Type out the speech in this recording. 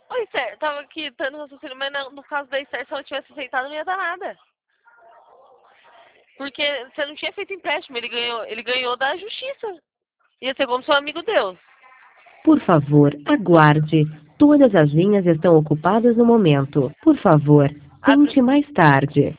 Oi, Esther, tava aqui dando raciocínio, mas no caso da Esther, se ela tivesse aceitado, não ia dar nada. Porque você não tinha feito empréstimo, ele ganhou da justiça. Ia ser como seu amigo Deus. Por favor, aguarde. Todas as linhas estão ocupadas no momento. Por favor, A, tente mais tarde.